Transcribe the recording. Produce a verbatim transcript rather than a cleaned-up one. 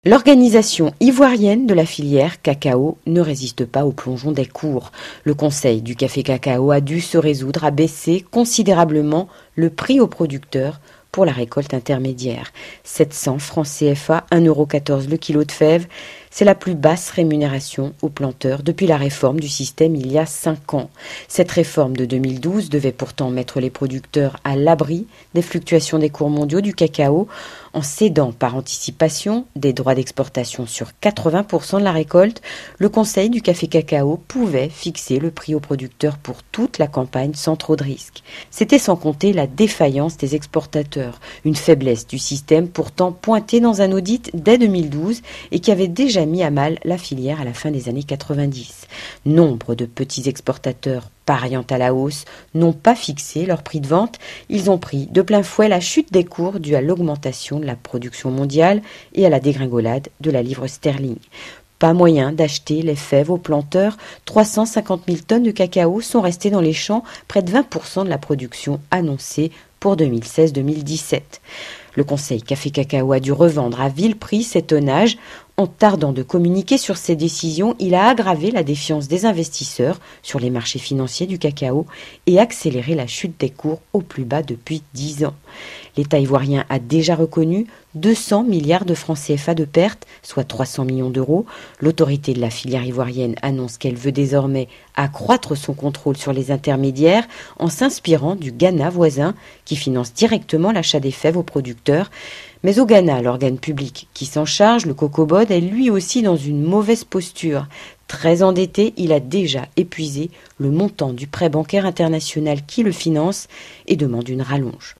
L'organisation ivoirienne de la filière cacao ne résiste pas au plongeon des cours. Le conseil du café cacao a dû se résoudre à baisser considérablement le prix aux producteurs pour la récolte intermédiaire. sept cents francs C F A, un euro quatorze le kilo de fèves, c'est la plus basse rémunération aux planteurs depuis la réforme du système il y a cinq ans. Cette réforme de deux mille douze devait pourtant mettre les producteurs à l'abri des fluctuations des cours mondiaux du cacao en cédant par anticipation des droits d'exportation sur quatre-vingts pour cent de la récolte. Le conseil du café cacao pouvait fixer le prix aux producteurs pour toute la campagne sans trop de risques. C'était sans compter la défaillance des exportateurs, une faiblesse du système pourtant pointée dans un audit dès deux mille douze et qui avait déjà mis à mal la filière à la fin des années quatre-vingt-dix. Nombre de petits exportateurs pariant à la hausse n'ont pas fixé leur prix de vente. Ils ont pris de plein fouet la chute des cours due à l'augmentation de la production mondiale et à la dégringolade de la livre sterling. Pas moyen d'acheter les fèves aux planteurs. trois cent cinquante mille tonnes de cacao sont restées dans les champs, près de vingt pour cent de la production annoncée pour deux mille seize deux mille dix-sept. Le conseil Café Cacao a dû revendre à vil prix ces tonnages. En tardant de communiquer sur ses décisions, il a aggravé la défiance des investisseurs sur les marchés financiers du cacao et accéléré la chute des cours au plus bas depuis dix ans. L'État ivoirien a déjà reconnu deux cents milliards de francs C F A de pertes, soit trois cents millions d'euros. L'autorité de la filière ivoirienne annonce qu'elle veut désormais accroître son contrôle sur les intermédiaires en s'inspirant du Ghana voisin qui finance directement l'achat des fèves aux producteurs. Mais au Ghana, l'organe public qui s'en charge, le COCOBOD, est lui aussi dans une mauvaise posture. Très endetté, il a déjà épuisé le montant du prêt bancaire international qui le finance et demande une rallonge.